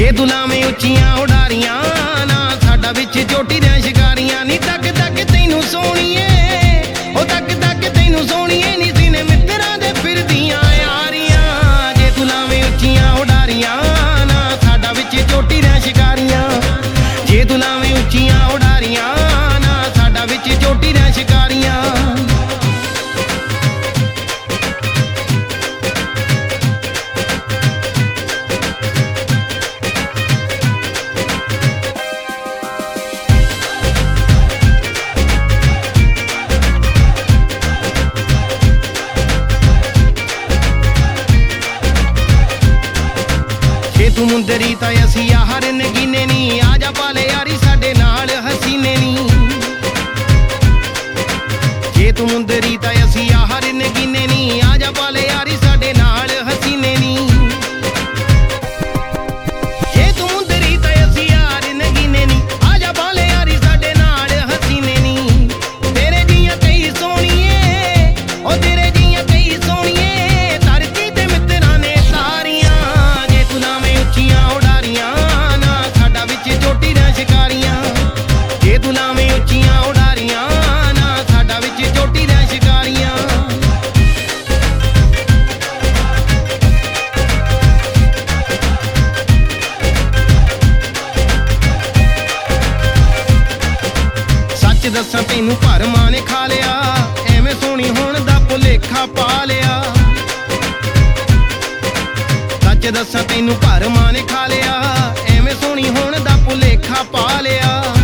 ਜੇ ਤੂੰ ਲਾਵੇਂ ਉੱਚੀਆਂ ਉਡਾਰੀਆਂ ਨਾ ਸਾਡਾ ਵਿੱਚ ਚੋਟੀ ਦੀਆਂ ਸ਼ਿਕਾਰੀਆਂ ਨੀ ਤੱਕ ਤੱਕ ਤੈਨੂੰ ਸੋਹਣੀਏ ਉਹ ਤੱਕ ਤੱਕ ਤੈਨੂੰ ਸੋਹਣੀਏ ਨੀ ਸੀਨੇ ਮਿੱਤਰਾਂ ਦੇ ਫਿਰਦੀਆਂ ਯਾਰੀਆਂ ਜੇ ਤੂੰ ਲਾਵੇਂ ਉੱਚੀਆਂ ਉਡਾਰੀਆਂ ਨਾ ਸਾਡਾ ਵਿੱਚ ਚੋਟੀ ਦੀਆਂ ਸ਼ਿਕਾਰੀਆਂ ਜੇ ਤੂੰ ਲਾਵੇਂ ਉੱਚੀਆਂ ਉਡਾਰੀਆਂ ਨਾ ਸਾਡਾ ਵਿੱਚ ਚੋਟੀ ਦੀਆਂ ਸ਼ਿਕਾਰੀਆਂ तू मुंदरी ता असी यार नगीने नी आजा पाले यारी साडे नाल हसीने नी जे तू मुंदरी ता असी यार नगीने नी आजा पाले यारी साडे नाल हसीने नी जे तू मुंदरी ता असी यार नगीने नी आजा पाले यारी साडे नाल हसीने नी तेरे जियां कई सोहणीए ओ तेरे जियां कई सोहणीए धरती ते मित्तरां ने सारियां जे तू लावें ਉੱਚੀਆਂ ਉਡਾਰੀਆਂ ਨਾ ਸਾਡਾ ਵਿੱਚ ਚੋਟੀ ਦੀਆਂ ਸ਼ਿਕਾਰੀਆਂ ਜੇ ਤੂੰ ਲਾਵੇਂ ਉੱਚੀਆਂ ਉਡਾਰੀਆਂ ਨਾ ਸਾਡਾ ਵਿੱਚ ਚੋਟੀ ਦੀਆਂ ਸ਼ਿਕਾਰੀਆਂ ਸੱਚ ਦੱਸਾਂ ਤੈਨੂੰ ਭਰਮਾਂ ਨੇ ਖਾ ਲਿਆ ਐਵੇਂ ਸੋਹਣੀ ਹੋਣ ਦਾ ਭੁਲੇਖਾ ਪਾ ਲਿਆ ਸੱਚ ਦੱਸਾਂ ਤੈਨੂੰ ਭਰਮਾਂ ਨੇ ਖਾ ਲਿਆ ਐਵੇਂ ਸੋਹਣੀ ਹੋਣ ਦਾ ਭੁਲੇਖਾ ਪਾ ਲਿਆ